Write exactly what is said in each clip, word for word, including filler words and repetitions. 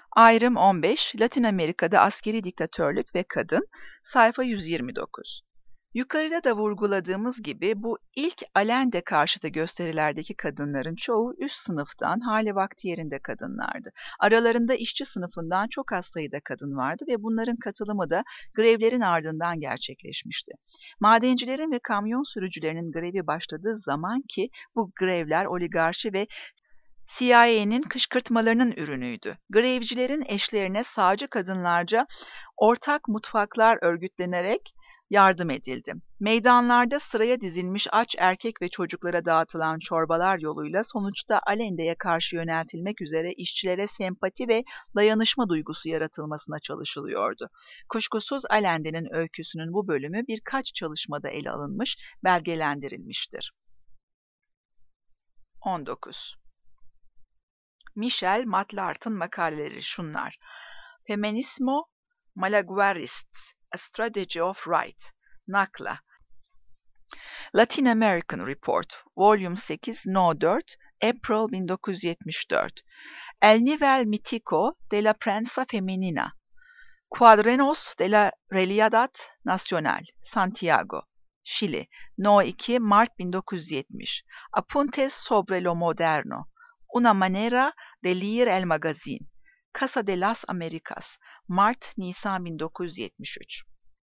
Ayrım on beş, Latin Amerika'da askeri diktatörlük ve kadın, sayfa yüz yirmi dokuz. Yukarıda da vurguladığımız gibi bu ilk Allende karşıtı gösterilerdeki kadınların çoğu üst sınıftan, hali vakti yerinde kadınlardı. Aralarında işçi sınıfından çok az sayıda kadın vardı ve bunların katılımı da grevlerin ardından gerçekleşmişti. Madencilerin ve kamyon sürücülerinin grevi başladığı zaman ki bu grevler oligarşi ve C I A'nin kışkırtmalarının ürünüydü. Grevcilerin eşlerine sağcı kadınlarca ortak mutfaklar örgütlenerek yardım edildi. Meydanlarda sıraya dizilmiş aç erkek ve çocuklara dağıtılan çorbalar yoluyla sonuçta Allende'ye karşı yöneltilmek üzere işçilere sempati ve dayanışma duygusu yaratılmasına çalışılıyordu. Kuşkusuz Allende'nin öyküsünün bu bölümü birkaç çalışmada ele alınmış, belgelendirilmiştir. on dokuz. Michel Matlart'ın makaleleri şunlar: Feminismo Malaguerists, A Strategy of Right, Nakla. Latin American Report, Volume sekiz, No dört, April bin dokuz yüz yetmiş dört. El Nivel Mítico de la Prensa Femenina, Cuadernos de la Realidad Nacional, Santiago, Şili, No iki, Mart bin dokuz yüz yetmiş. Apuntes sobre lo moderno, Una manera de leer el magazine, Casa de las Americas, Mart-Nisan bin dokuz yüz yetmiş üç.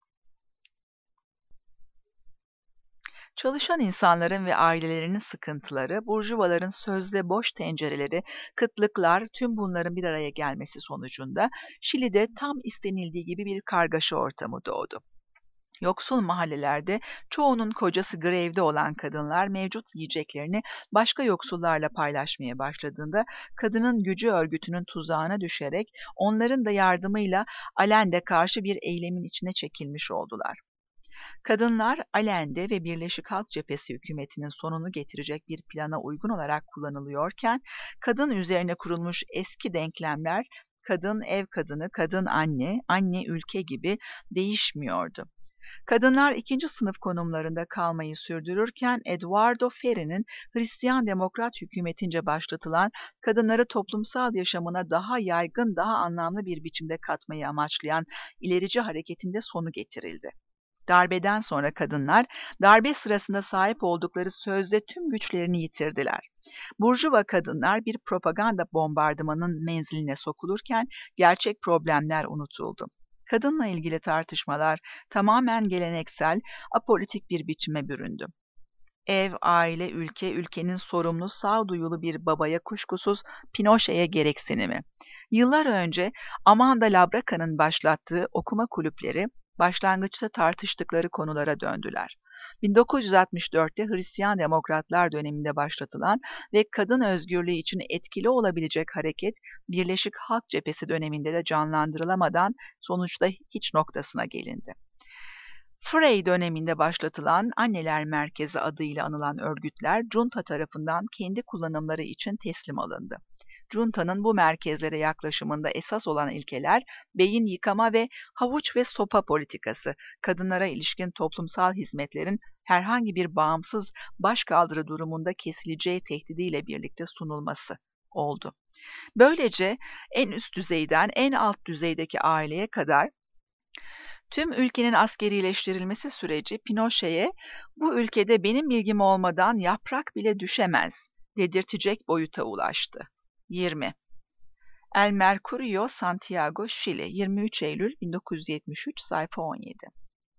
Çalışan insanların ve ailelerinin sıkıntıları, burjuvaların sözde boş tencereleri, kıtlıklar, tüm bunların bir araya gelmesi sonucunda Şili'de tam istenildiği gibi bir kargaşa ortamı doğdu. Yoksul mahallelerde çoğunun kocası grevde olan kadınlar mevcut yiyeceklerini başka yoksullarla paylaşmaya başladığında kadının gücü örgütünün tuzağına düşerek onların da yardımıyla Allende karşı bir eylemin içine çekilmiş oldular. Kadınlar Allende ve Birleşik Halk Cephesi hükümetinin sonunu getirecek bir plana uygun olarak kullanılıyorken kadın üzerine kurulmuş eski denklemler kadın ev kadını, kadın anne, anne ülke gibi değişmiyordu. Kadınlar ikinci sınıf konumlarında kalmayı sürdürürken Eduardo Ferri'nin Hristiyan Demokrat hükümetince başlatılan kadınları toplumsal yaşamına daha yaygın, daha anlamlı bir biçimde katmayı amaçlayan ilerici hareketinde sonu getirildi. Darbeden sonra kadınlar, darbe sırasında sahip oldukları sözde tüm güçlerini yitirdiler. Burjuva kadınlar bir propaganda bombardımanın menziline sokulurken gerçek problemler unutuldu. Kadınla ilgili tartışmalar tamamen geleneksel, apolitik bir biçime büründü. Ev, aile, ülke, ülkenin sorumlu, sağduyulu bir babaya kuşkusuz Pinochet'e gereksinimi. Yıllar önce Amanda Labraca'nın başlattığı okuma kulüpleri, başlangıçta tartıştıkları konulara döndüler. bin dokuz yüz altmış dörtte Hristiyan Demokratlar döneminde başlatılan ve kadın özgürlüğü için etkili olabilecek hareket, Birleşik Halk Cephesi döneminde de canlandırılamadan sonuçta hiç noktasına gelindi. Frey döneminde başlatılan Anneler Merkezi adıyla anılan örgütler, Junta tarafından kendi kullanımları için teslim alındı. Junta'nın bu merkezlere yaklaşımında esas olan ilkeler, beyin yıkama ve havuç ve sopa politikası, kadınlara ilişkin toplumsal hizmetlerin herhangi bir bağımsız başkaldırı durumunda kesileceği tehdidiyle birlikte sunulması oldu. Böylece en üst düzeyden en alt düzeydeki aileye kadar tüm ülkenin askerileştirilmesi süreci Pinochet'e bu ülkede benim bilgim olmadan yaprak bile düşemez dedirtecek boyuta ulaştı. yirmi. El Mercurio, Santiago, Şili, yirmi üç Eylül bin dokuz yüz yetmiş üç, sayfa on yedi.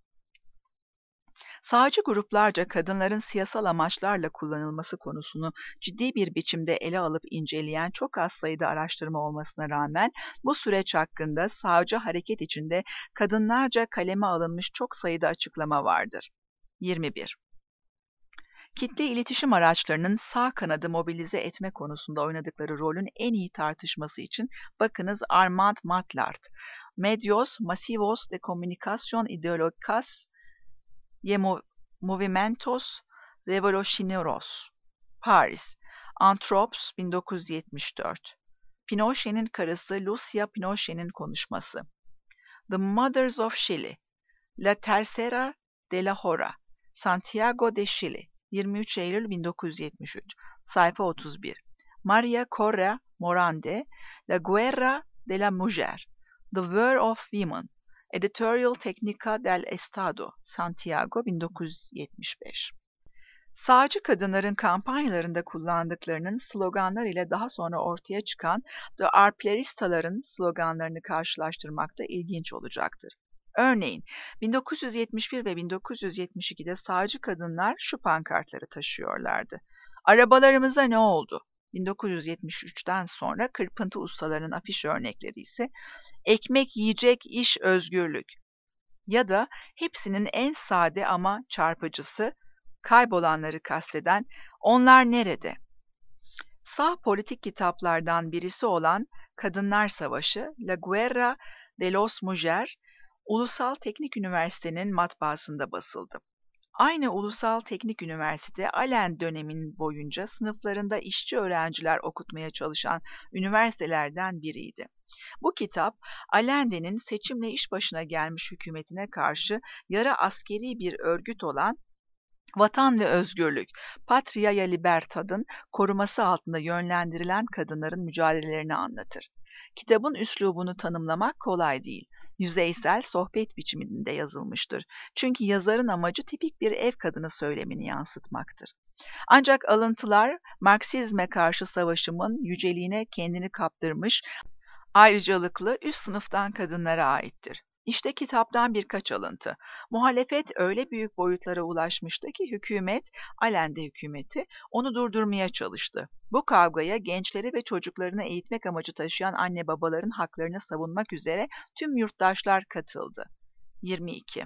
Sağcı gruplarca kadınların siyasal amaçlarla kullanılması konusunu ciddi bir biçimde ele alıp inceleyen çok az sayıda araştırma olmasına rağmen bu süreç hakkında sağcı hareket içinde kadınlarca kaleme alınmış çok sayıda açıklama vardır. yirmi bir. Kitle iletişim araçlarının sağ kanadı mobilize etme konusunda oynadıkları rolün en iyi tartışması için bakınız Armand Matlart, Medios Masivos de Comunicación Ideológicas y Movimentos Revolucionarios, Paris, Anthropos bin dokuz yüz yetmiş dört. Pinochet'in karısı Lucia Pinochet'in konuşması. The Mothers of Chile, La Tercera de la Hora, Santiago de Chile, yirmi üç Eylül bin dokuz yüz yetmiş üç, sayfa otuz bir. Maria Correa Morande, La Guerra de la Mujer, The War of Women, Editorial Técnica del Estado, Santiago bin dokuz yüz yetmiş beş. Sağcı kadınların kampanyalarında kullandıklarının sloganlar ile daha sonra ortaya çıkan The Arpleristaların sloganlarını karşılaştırmak da ilginç olacaktır. Örneğin bin dokuz yüz yetmiş bir ve bin dokuz yüz yetmiş ikide sağcı kadınlar şu pankartları taşıyorlardı. Arabalarımıza ne oldu? bin dokuz yüz yetmiş üçten sonra kırpıntı ustalarının afiş örnekleri ise ekmek, yiyecek, iş, özgürlük. Ya da hepsinin en sade ama çarpıcısı, kaybolanları kasteden onlar nerede? Sağ politik kitaplardan birisi olan Kadınlar Savaşı, La Guerra de los Mujeres, Ulusal Teknik Üniversite'nin matbaasında basıldı. Aynı Ulusal Teknik Üniversite, Allende döneminin boyunca sınıflarında işçi öğrenciler okutmaya çalışan üniversitelerden biriydi. Bu kitap, Allende'nin seçimle iş başına gelmiş hükümetine karşı yarı askeri bir örgüt olan Vatan ve Özgürlük, Patria y Libertad'ın koruması altında yönlendirilen kadınların mücadelelerini anlatır. Kitabın üslubunu tanımlamak kolay değil. Yüzeysel sohbet biçiminde yazılmıştır. Çünkü yazarın amacı tipik bir ev kadını söylemini yansıtmaktır. Ancak alıntılar Marksizme karşı savaşımın yüceliğine kendini kaptırmış, ayrıcalıklı üst sınıftan kadınlara aittir. İşte kitaptan birkaç alıntı. Muhalefet öyle büyük boyutlara ulaşmıştı ki hükümet, Allende hükümeti, onu durdurmaya çalıştı. Bu kavgaya gençleri ve çocuklarını eğitmek amacı taşıyan anne babaların haklarını savunmak üzere tüm yurttaşlar katıldı. yirmi iki.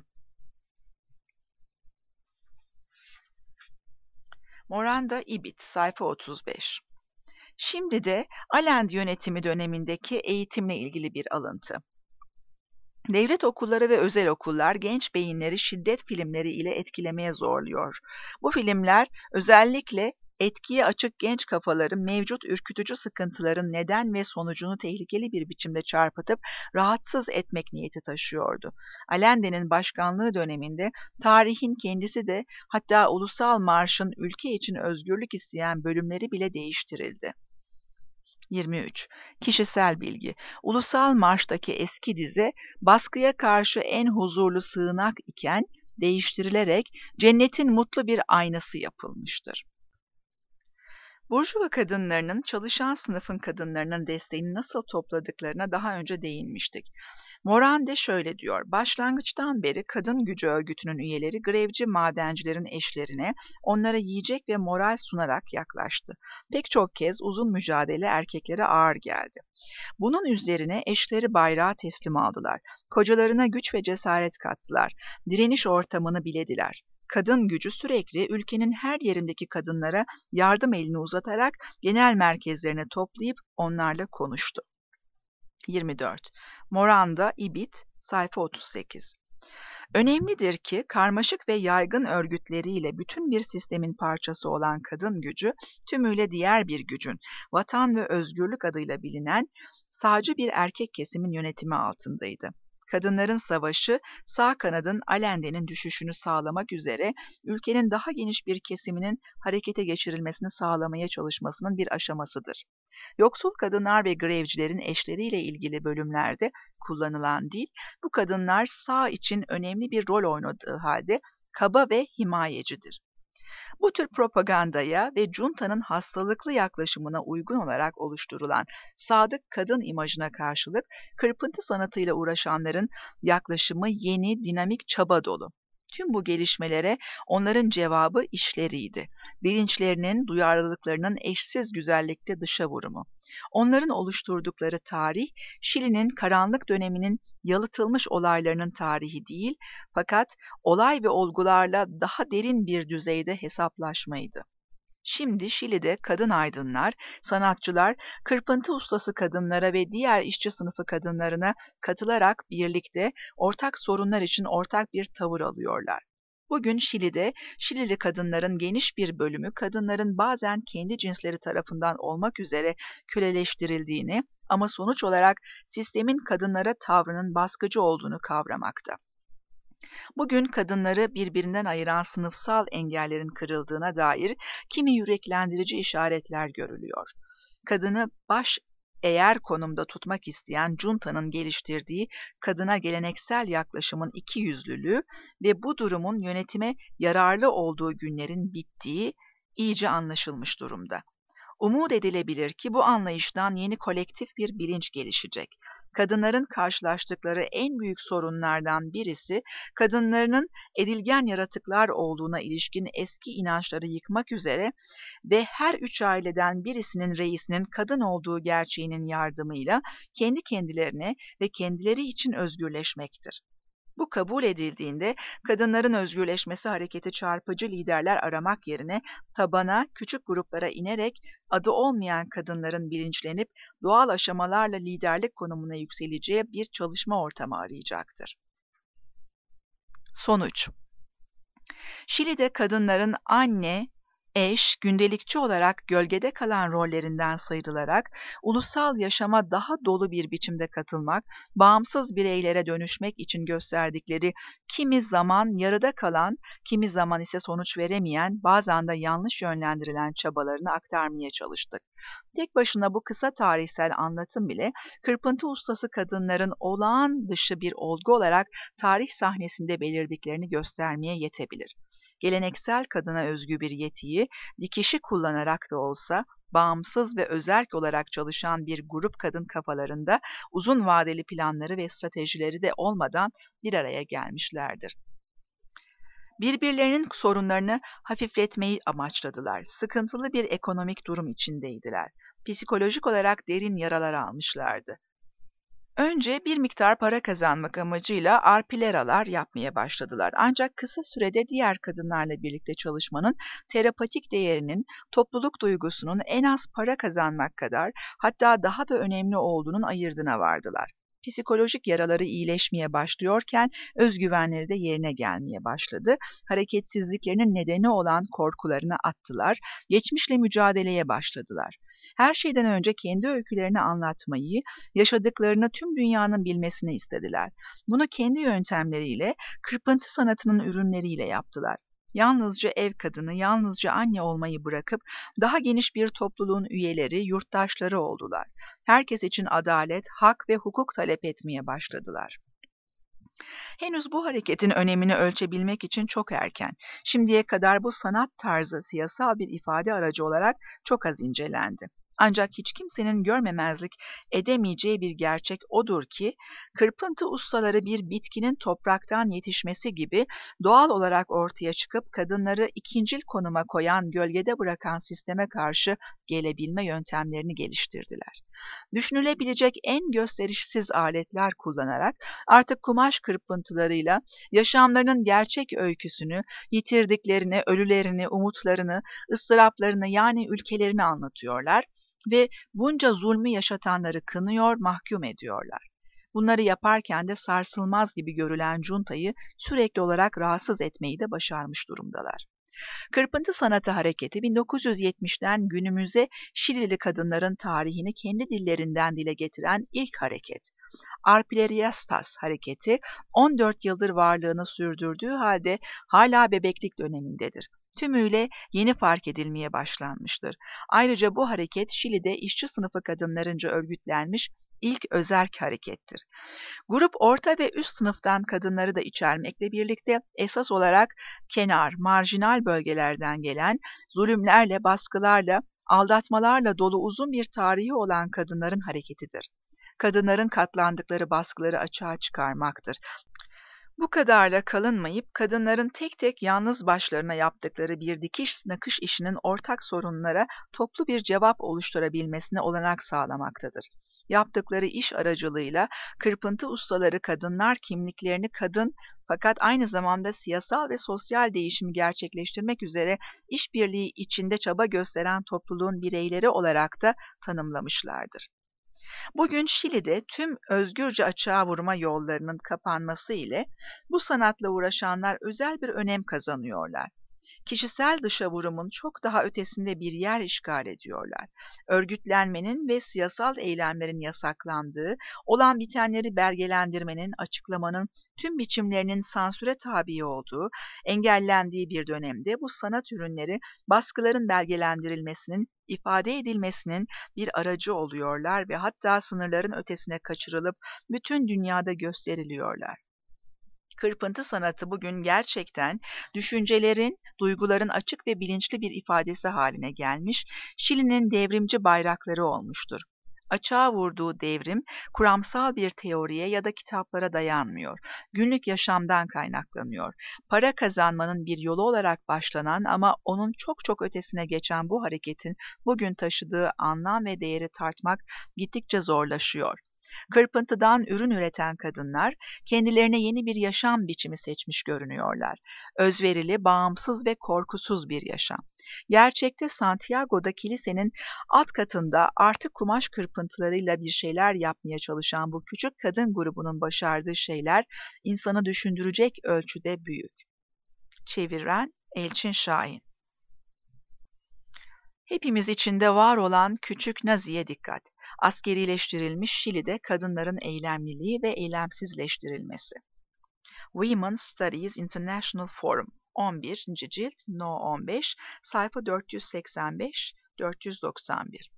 Moranda Ibit, sayfa otuz beş. Şimdi de Allende yönetimi dönemindeki eğitimle ilgili bir alıntı. Devlet okulları ve özel okullar genç beyinleri şiddet filmleri ile etkilemeye zorluyor. Bu filmler özellikle etkiye açık genç kafaları mevcut ürkütücü sıkıntıların neden ve sonucunu tehlikeli bir biçimde çarpıtıp rahatsız etmek niyeti taşıyordu. Allende'nin başkanlığı döneminde tarihin kendisi de hatta ulusal marşın ülke için özgürlük isteyen bölümleri bile değiştirildi. yirmi üç. Kişisel bilgi. Ulusal Marş'taki eski dize baskıya karşı en huzurlu sığınak iken değiştirilerek cennetin mutlu bir aynası yapılmıştır. Burjuva kadınlarının çalışan sınıfın kadınlarının desteğini nasıl topladıklarına daha önce değinmiştik. Morande şöyle diyor, başlangıçtan beri kadın gücü örgütünün üyeleri grevci madencilerin eşlerine onlara yiyecek ve moral sunarak yaklaştı. Pek çok kez uzun mücadele erkeklere ağır geldi. Bunun üzerine eşleri bayrağı teslim aldılar. Kocalarına güç ve cesaret kattılar. Direniş ortamını bilediler. Kadın gücü sürekli ülkenin her yerindeki kadınlara yardım elini uzatarak genel merkezlerine toplayıp onlarla konuştu. yirmi dört. Moranda Ibit, sayfa otuz sekiz. Önemlidir ki karmaşık ve yaygın örgütleriyle bütün bir sistemin parçası olan kadın gücü, tümüyle diğer bir gücün, Vatan ve Özgürlük adıyla bilinen sağcı bir erkek kesimin yönetimi altındaydı. Kadınların savaşı, sağ kanadın Allende'nin düşüşünü sağlamak üzere ülkenin daha geniş bir kesiminin harekete geçirilmesini sağlamaya çalışmasının bir aşamasıdır. Yoksul kadınlar ve grevcilerin eşleriyle ilgili bölümlerde kullanılan dil, bu kadınlar sağ için önemli bir rol oynadığı halde kaba ve himayecidir. Bu tür propagandaya ve Junta'nın hastalıklı yaklaşımına uygun olarak oluşturulan sadık kadın imajına karşılık kırpıntı sanatıyla uğraşanların yaklaşımı yeni, dinamik, çaba dolu. Tüm bu gelişmelere onların cevabı işleriydi. Bilinçlerinin, duyarlılıklarının eşsiz güzellikte dışa vurumu. Onların oluşturdukları tarih, Şili'nin karanlık döneminin yalıtılmış olaylarının tarihi değil, fakat olay ve olgularla daha derin bir düzeyde hesaplaşmaydı. Şimdi Şili'de kadın aydınlar, sanatçılar, kırpıntı ustası kadınlara ve diğer işçi sınıfı kadınlarına katılarak birlikte ortak sorunlar için ortak bir tavır alıyorlar. Bugün Şili'de Şilili kadınların geniş bir bölümü kadınların bazen kendi cinsleri tarafından olmak üzere köleleştirildiğini ama sonuç olarak sistemin kadınlara tavrının baskıcı olduğunu kavramakta. Bugün kadınları birbirinden ayıran sınıfsal engellerin kırıldığına dair kimi yüreklendirici işaretler görülüyor. Kadını baş eğer konumda tutmak isteyen junta'nın geliştirdiği kadına geleneksel yaklaşımın ikiyüzlülüğü ve bu durumun yönetime yararlı olduğu günlerin bittiği iyice anlaşılmış durumda. Umut edilebilir ki bu anlayıştan yeni kolektif bir bilinç gelişecek. Kadınların karşılaştıkları en büyük sorunlardan birisi, kadınlarının edilgen yaratıklar olduğuna ilişkin eski inançları yıkmak üzere ve her üç aileden birisinin reisinin kadın olduğu gerçeğinin yardımıyla kendi kendilerine ve kendileri için özgürleşmektir. Bu kabul edildiğinde kadınların özgürleşmesi hareketi çarpıcı liderler aramak yerine tabana, küçük gruplara inerek adı olmayan kadınların bilinçlenip doğal aşamalarla liderlik konumuna yükseleceği bir çalışma ortamı arayacaktır. Sonuç: Şili'de kadınların anne, eş, gündelikçi olarak gölgede kalan rollerinden sıyrılarak ulusal yaşama daha dolu bir biçimde katılmak, bağımsız bireylere dönüşmek için gösterdikleri kimi zaman yarıda kalan, kimi zaman ise sonuç veremeyen, bazen de yanlış yönlendirilen çabalarını aktarmaya çalıştık. Tek başına bu kısa tarihsel anlatım bile kırpıntı ustası kadınların olağan dışı bir olgu olarak tarih sahnesinde belirdiklerini göstermeye yetebilir. Geleneksel kadına özgü bir yetiyi dikişi kullanarak da olsa bağımsız ve özerk olarak çalışan bir grup kadın kafalarında uzun vadeli planları ve stratejileri de olmadan bir araya gelmişlerdir. Birbirlerinin sorunlarını hafifletmeyi amaçladılar. Sıkıntılı bir ekonomik durum içindeydiler. Psikolojik olarak derin yaralar almışlardı. Önce bir miktar para kazanmak amacıyla arpileralar yapmaya başladılar. Ancak kısa sürede diğer kadınlarla birlikte çalışmanın terapatik değerinin, topluluk duygusunun en az para kazanmak kadar, hatta daha da önemli olduğunun ayırdına vardılar. Psikolojik yaraları iyileşmeye başlıyorken özgüvenleri de yerine gelmeye başladı. Hareketsizliklerinin nedeni olan korkularını attılar, geçmişle mücadeleye başladılar. Her şeyden önce kendi öykülerini anlatmayı, yaşadıklarını tüm dünyanın bilmesini istediler. Bunu kendi yöntemleriyle, kırpıntı sanatının ürünleriyle yaptılar. Yalnızca ev kadını, yalnızca anne olmayı bırakıp daha geniş bir topluluğun üyeleri, yurttaşları oldular. Herkes için adalet, hak ve hukuk talep etmeye başladılar. Henüz bu hareketin önemini ölçebilmek için çok erken. Şimdiye kadar bu sanat tarzı siyasal bir ifade aracı olarak çok az incelendi. Ancak hiç kimsenin görmemezlik edemeyeceği bir gerçek odur ki, kırpıntı ustaları bir bitkinin topraktan yetişmesi gibi doğal olarak ortaya çıkıp kadınları ikincil konuma koyan, gölgede bırakan sisteme karşı gelebilme yöntemlerini geliştirdiler. Düşünülebilecek en gösterişsiz aletler kullanarak artık kumaş kırpıntılarıyla yaşamlarının gerçek öyküsünü, yitirdiklerini, ölülerini, umutlarını, ıstıraplarını yani ülkelerini anlatıyorlar ve bunca zulmü yaşatanları kınıyor, mahkum ediyorlar. Bunları yaparken de sarsılmaz gibi görülen juntayı sürekli olarak rahatsız etmeyi de başarmış durumdalar. Kırpıntı sanatı hareketi bin dokuz yüz yetmişten günümüze Şilili kadınların tarihini kendi dillerinden dile getiren ilk hareket. Arpileriastas hareketi on dört yıldır varlığını sürdürdüğü halde hala bebeklik dönemindedir. Tümüyle yeni fark edilmeye başlanmıştır. Ayrıca bu hareket Şili'de işçi sınıfı kadınlarınca örgütlenmiş ilk özerk harekettir. Grup orta ve üst sınıftan kadınları da içermekle birlikte esas olarak kenar, marjinal bölgelerden gelen zulümlerle, baskılarla, aldatmalarla dolu uzun bir tarihi olan kadınların hareketidir. Kadınların katlandıkları baskıları açığa çıkarmaktır. Bu kadarla kalınmayıp kadınların tek tek yalnız başlarına yaptıkları bir dikiş nakış işinin ortak sorunlara toplu bir cevap oluşturabilmesine olanak sağlamaktadır. Yaptıkları iş aracılığıyla kırpıntı ustaları kadınlar kimliklerini kadın fakat aynı zamanda siyasal ve sosyal değişimi gerçekleştirmek üzere işbirliği içinde çaba gösteren topluluğun bireyleri olarak da tanımlamışlardır. Bugün Şili'de tüm özgürce açığa vurma yollarının kapanması ile bu sanatla uğraşanlar özel bir önem kazanıyorlar. Kişisel dışa vurumun çok daha ötesinde bir yer işgal ediyorlar. Örgütlenmenin ve siyasal eylemlerin yasaklandığı, olan bitenleri belgelendirmenin, açıklamanın tüm biçimlerinin sansüre tabi olduğu, engellendiği bir dönemde bu sanat ürünleri baskıların belgelendirilmesinin, ifade edilmesinin bir aracı oluyorlar ve hatta sınırların ötesine kaçırılıp bütün dünyada gösteriliyorlar. Kırpıntı sanatı bugün gerçekten düşüncelerin, duyguların açık ve bilinçli bir ifadesi haline gelmiş, Şili'nin devrimci bayrakları olmuştur. Açığa vurduğu devrim, kuramsal bir teoriye ya da kitaplara dayanmıyor. Günlük yaşamdan kaynaklanıyor. Para kazanmanın bir yolu olarak başlanan ama onun çok çok ötesine geçen bu hareketin bugün taşıdığı anlam ve değeri tartmak gittikçe zorlaşıyor. Kırpıntıdan ürün üreten kadınlar kendilerine yeni bir yaşam biçimi seçmiş görünüyorlar. Özverili, bağımsız ve korkusuz bir yaşam. Gerçekte Santiago'da kilisenin alt katında artık kumaş kırpıntılarıyla bir şeyler yapmaya çalışan bu küçük kadın grubunun başardığı şeyler insanı düşündürecek ölçüde büyük. Çeviren Elçin Şahin. Hepimiz içinde var olan küçük Nazi'ye dikkat. Askerileştirilmiş Şili'de kadınların eylemliliği ve eylemsizleştirilmesi. Women Studies International Forum, on birinci cilt, No on beş, sayfa dört yüz seksen beş dört yüz doksan bir.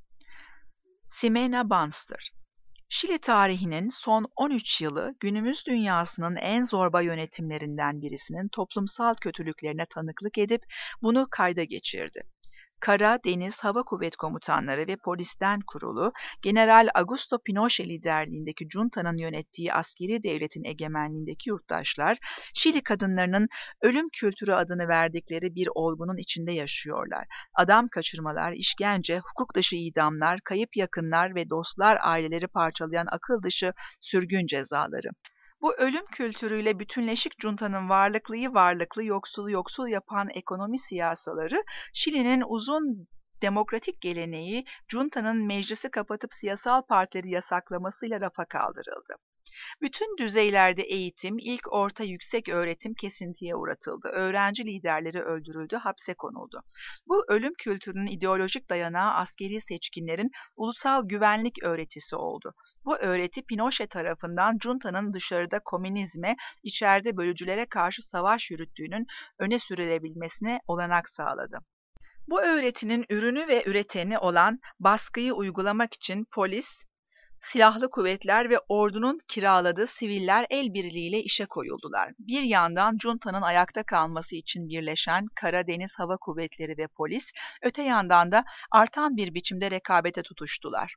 Ximena Banster. Şili tarihinin son on üç yılı günümüz dünyasının en zorba yönetimlerinden birisinin toplumsal kötülüklerine tanıklık edip bunu kayda geçirdi. Kara, Deniz, Hava Kuvvet Komutanları ve polisten kurulu, General Augusto Pinochet liderliğindeki junta'nın yönettiği askeri devletin egemenliğindeki yurttaşlar, Şili kadınlarının ölüm kültürü adını verdikleri bir olgunun içinde yaşıyorlar. Adam kaçırmalar, işkence, hukuk dışı idamlar, kayıp yakınlar ve dostlar aileleri parçalayan akıl dışı sürgün cezaları. Bu ölüm kültürüyle bütünleşik juntanın varlıklıyı varlıklı, yoksulu yoksul yapan ekonomi siyasaları, Şili'nin uzun demokratik geleneği, juntanın meclisi kapatıp siyasal partileri yasaklamasıyla rafa kaldırıldı. Bütün düzeylerde eğitim, ilk orta yüksek öğretim kesintiye uğratıldı. Öğrenci liderleri öldürüldü, hapse konuldu. Bu ölüm kültürünün ideolojik dayanağı askeri seçkinlerin ulusal güvenlik öğretisi oldu. Bu öğreti Pinochet tarafından junta'nın dışarıda komünizme, içeride bölücülere karşı savaş yürüttüğünün öne sürülebilmesine olanak sağladı. Bu öğretinin ürünü ve üreteni olan baskıyı uygulamak için polis, silahlı kuvvetler ve ordunun kiraladığı siviller el birliğiyle işe koyuldular. Bir yandan junta'nın ayakta kalması için birleşen Kara, Deniz, Hava Kuvvetleri ve polis, öte yandan da artan bir biçimde rekabete tutuştular.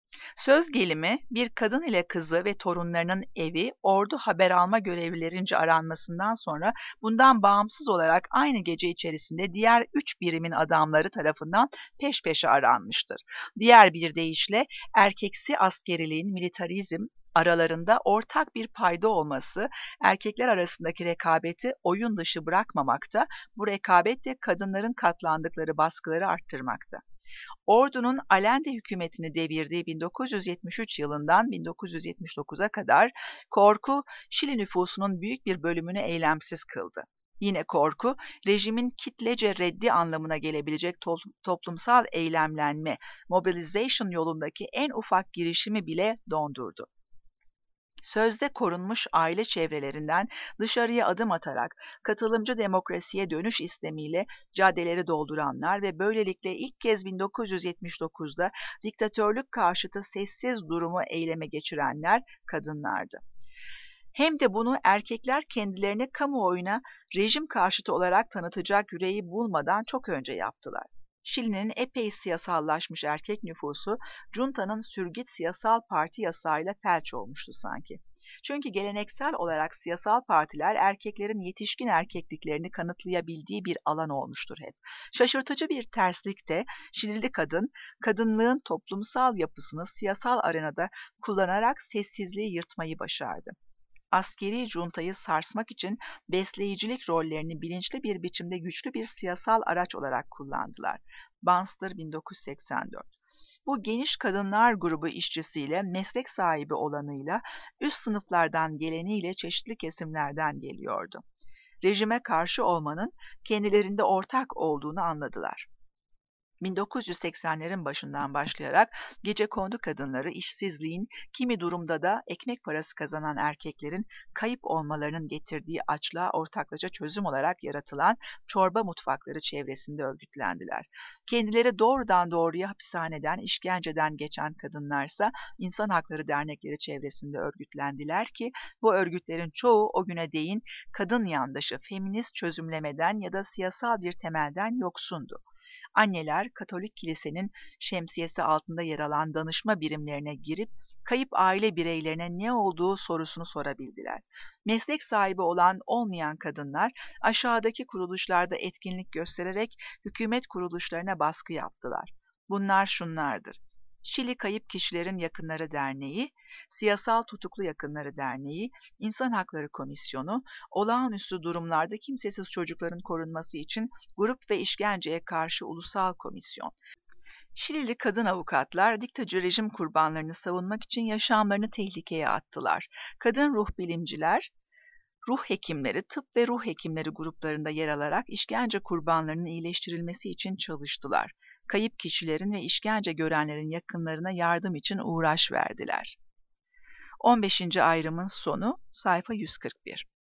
Söz gelimi bir kadın ile kızı ve torunlarının evi ordu haber alma görevlilerince aranmasından sonra bundan bağımsız olarak aynı gece içerisinde diğer üç birimin adamları tarafından peş peşe aranmıştır. Diğer bir deyişle erkeksi askeriliğin militarizm aralarında ortak bir payda olması, erkekler arasındaki rekabeti oyun dışı bırakmamakta, bu rekabet de kadınların katlandıkları baskıları arttırmakta. Ordunun Allende hükümetini devirdiği bin dokuz yüz yetmiş üç yılından bin dokuz yüz yetmiş dokuza kadar korku, Şili nüfusunun büyük bir bölümünü eylemsiz kıldı. Yine korku, rejimin kitlece reddi anlamına gelebilecek toplumsal eylemlenme, mobilization yolundaki en ufak girişimi bile dondurdu. Sözde korunmuş aile çevrelerinden dışarıya adım atarak katılımcı demokrasiye dönüş istemiyle caddeleri dolduranlar ve böylelikle ilk kez bin dokuz yüz yetmiş dokuzda diktatörlük karşıtı sessiz durumu eyleme geçirenler kadınlardı. Hem de bunu erkekler kendilerini kamuoyuna rejim karşıtı olarak tanıtacak yüreği bulmadan çok önce yaptılar. Şili'nin epey siyasallaşmış erkek nüfusu, junta'nın sürgit siyasal parti yasağıyla felç olmuştu sanki. Çünkü geleneksel olarak siyasal partiler erkeklerin yetişkin erkekliklerini kanıtlayabildiği bir alan olmuştur hep. Şaşırtıcı bir terslik de Şilili kadın, kadınlığın toplumsal yapısını siyasal arenada kullanarak sessizliği yırtmayı başardı. Askeri juntayı sarsmak için besleyicilik rollerini bilinçli bir biçimde güçlü bir siyasal araç olarak kullandılar. Banster bin dokuz yüz seksen dört. Bu geniş kadınlar grubu işçisiyle, meslek sahibi olanıyla, üst sınıflardan geleniyle çeşitli kesimlerden geliyordu. rejime karşı olmanın kendilerinde ortak olduğunu anladılar. bin dokuz yüz seksenlerin başından başlayarak gecekondu kadınları işsizliğin, kimi durumda da ekmek parası kazanan erkeklerin kayıp olmalarının getirdiği açlığa ortaklaşa çözüm olarak yaratılan çorba mutfakları çevresinde örgütlendiler. Kendileri doğrudan doğruya hapishaneden, işkenceden geçen kadınlarsa insan hakları dernekleri çevresinde örgütlendiler ki bu örgütlerin çoğu o güne değin kadın yandaşı, feminist çözümlemeden ya da siyasal bir temelden yoksundu. Anneler, Katolik Kilisenin şemsiyesi altında yer alan danışma birimlerine girip kayıp aile bireylerine ne olduğu sorusunu sorabildiler. Meslek sahibi olan olmayan kadınlar aşağıdaki kuruluşlarda etkinlik göstererek hükümet kuruluşlarına baskı yaptılar. Bunlar şunlardır: Şili Kayıp Kişilerin Yakınları Derneği, Siyasal Tutuklu Yakınları Derneği, İnsan Hakları Komisyonu, olağanüstü durumlarda kimsesiz çocukların korunması için Grup ve İşkenceye Karşı Ulusal Komisyon. Şilili kadın avukatlar diktacı rejim kurbanlarını savunmak için yaşamlarını tehlikeye attılar. Kadın ruh bilimciler, ruh hekimleri, tıp ve ruh hekimleri gruplarında yer alarak işkence kurbanlarının iyileştirilmesi için çalıştılar. Kayıp kişilerin ve işkence görenlerin yakınlarına yardım için uğraş verdiler. on beşinci ayrımın sonu sayfa yüz kırk bir.